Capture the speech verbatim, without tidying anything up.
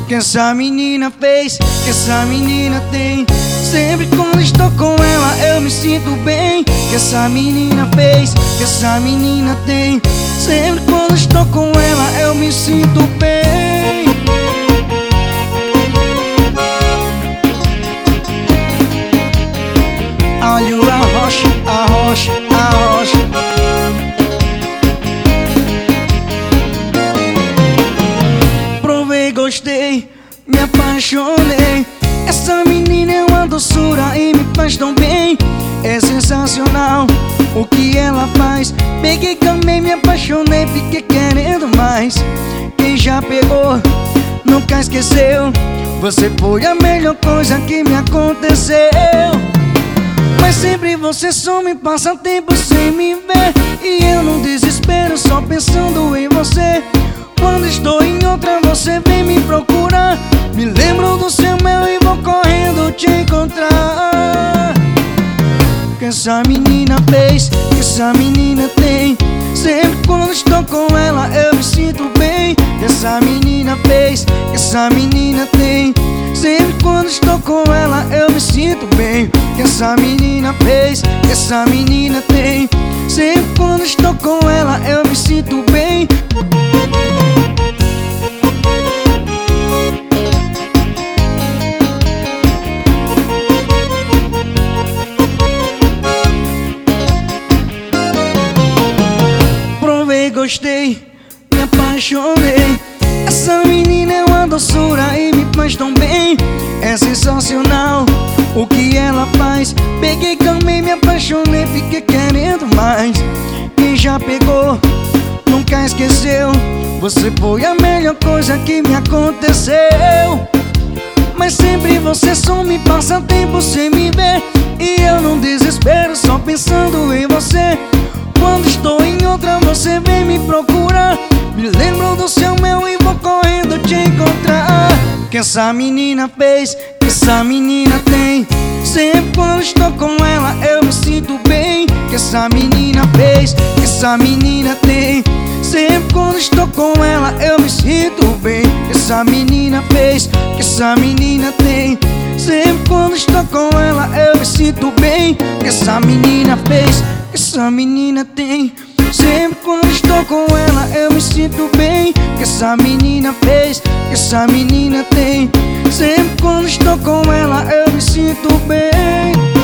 que essa menina fez, que essa menina tem. Sempre quando estou com ela eu me sinto bem. Que essa menina fez, que essa menina tem. Sempre quando estou com ela eu me sinto bem. Olha a rocha, a rocha, a rocha. Provei, gostei, me apaixonei. Essa menina é uma doçura e me faz tão bem. É sensacional o que ela faz. Peguei, camei, me apaixonei, fiquei querendo mais. Quem já pegou, nunca esqueceu. Você foi a melhor coisa que me aconteceu. Mas sempre você some, passa tempo sem me ver. E eu num desespero, só pensando em você. Quando estou em outra, você vem me procurar. Me lembro do seu mel e vou correndo te encontrar. Que essa menina fez, que essa menina tem. Sempre quando estou com ela eu me sinto bem. Que essa menina fez, que essa menina tem. Sempre quando estou com ela eu me sinto bem. Que essa menina fez, que essa menina tem. Sempre quando estou com ela eu me sinto bem. Provei, gostei, me apaixonei. Essa menina é uma doçura e me faz tão bem. É sensacional o que ela faz. Peguei, camei, me apaixonei, fiquei querendo mais. Quem já pegou, nunca esqueceu. Você foi a melhor coisa que me aconteceu. Mas sempre você some, passa tempo sem me ver. E eu num desespero, só pensando em você. Quando estou em outra, você vem me procurar. Me lembro do seu mel e vou correndo te encontrar. Que essa menina fez, que essa menina tem. Sempre quando estou com ela eu me sinto bem. Que essa menina fez, que essa menina tem. Sempre quando estou com ela eu me sinto bem. Que essa menina fez, que essa menina tem. Sempre quando estou com ela eu me sinto bem. Que essa menina fez, que essa menina tem. Sempre quando estou com ela eu me sinto bem. Que essa menina fez, que essa menina tem. Sempre quando estou com ela eu me sinto bem.